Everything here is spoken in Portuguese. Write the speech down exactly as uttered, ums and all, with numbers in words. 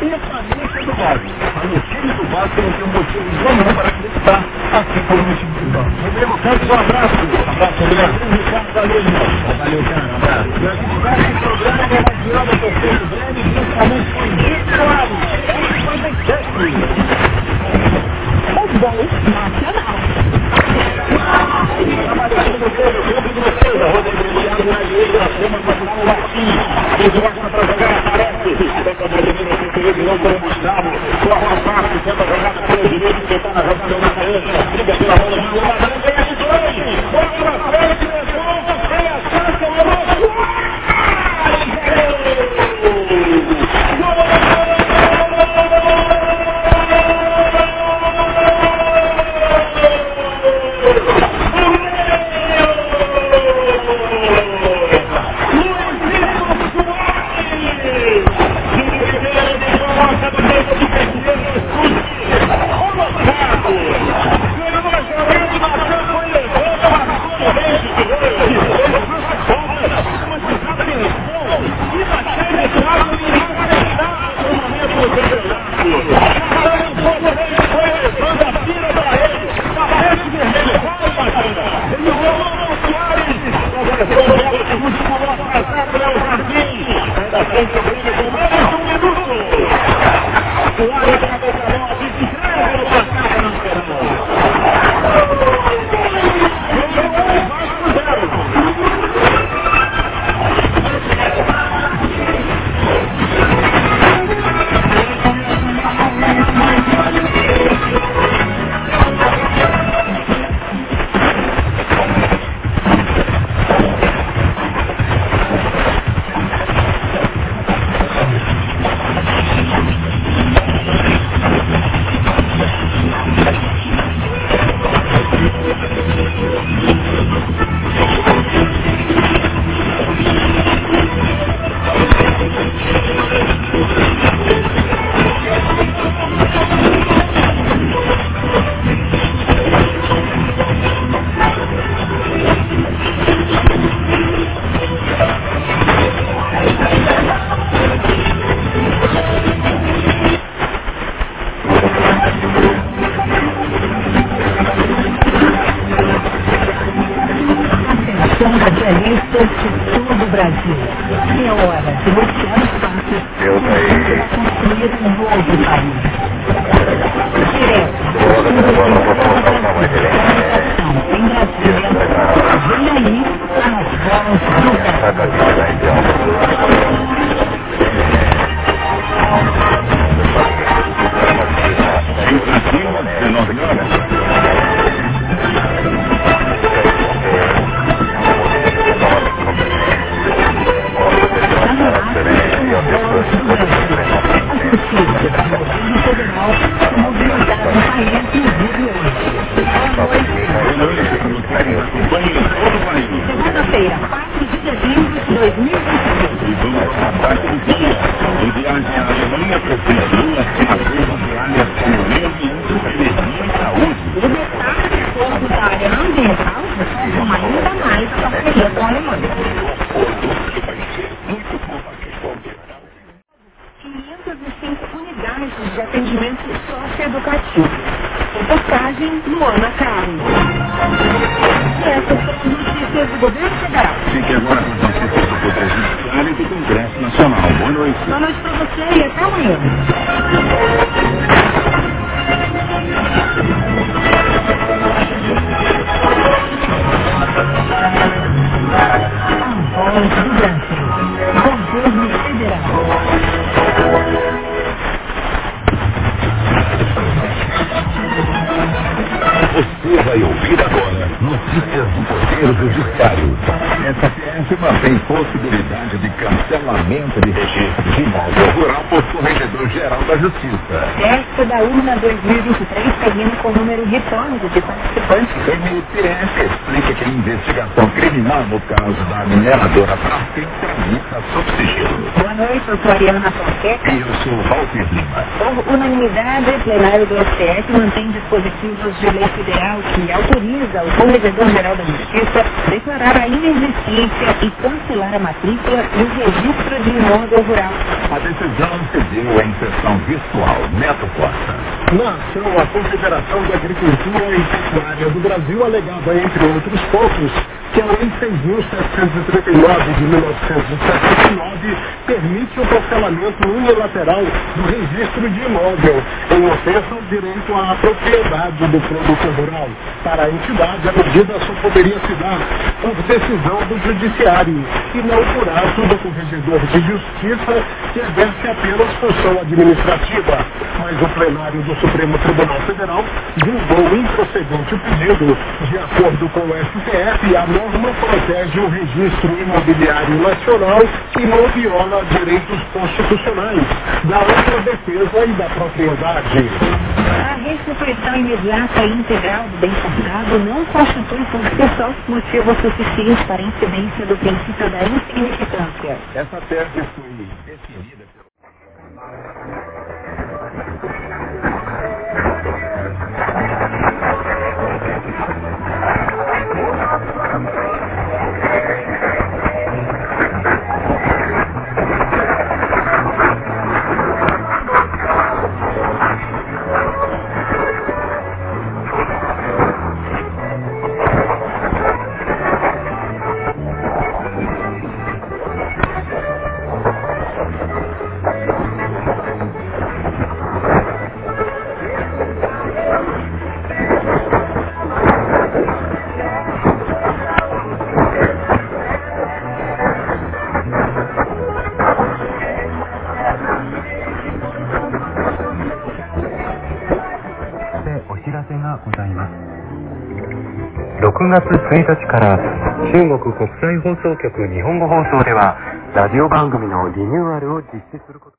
e a família do Bob. Mas o time do Bob não tem um motivo nenhum para acreditar, assim como o time do Bob. Rodrigo Santos, um abraço. Um abraço, obrigado. Ricardo, valeu, irmão. Valeu, cara. Um abraço. E a gente vai esse programa, é mais virada do Pedro Grande, principalmente com o Claro. Foi bem certo. O bom nacional. Trabalhando no Pedro, Pedro de defesa. Rodrigo Thiago na direita, cima para tirar o Marquinhos. Ele joga para jogar, aparece. Tenta domina o Pedro, virou para o Gustavo. Corre a parte, tenta jogar na pela direita, que está na jogada do Maranhão. Liga pela bola do Maranhão, ganha de dois. Bola para frente, levou, você ataca, levou. Por unanimidade, o plenário do S T F mantém dispositivos de lei Federal, que autoriza o Corregedor-Geral da Justiça declarar a inexistência e cancelar a matrícula e o registro de imóvel rural. A decisão seguiu em sessão virtual. Neto Costa. Na ação, a Confederação de Agricultura e Pecuária do Brasil alegava, entre outros pontos, que a Lei seis mil setecentos e trinta e nove de mil novecentos e setenta e nove permite o cancelamento unilateral do registro de imóvel, em ofensa ao direito à propriedade do produtor rural. Para a entidade, a medida só poderia se dar por decisão do Judiciário e não por ato do Corregedor de Justiça, que exerce apenas função administrativa. Mas o plenário do Supremo Tribunal Federal julgou improcedente o pedido. De acordo com o S T F, a norma protege o registro imobiliário nacional e não viola direitos constitucionais da ampla defesa e da propriedade. A restituição imediata e integral do bem comprado não constitui por si só motivo suficiente para a incidência do princípio da insignificância. Essa tese foi definida pelo... ろくがつついたちから中国国際放送局日本語放送ではラジオ番組のリニューアルを実施すること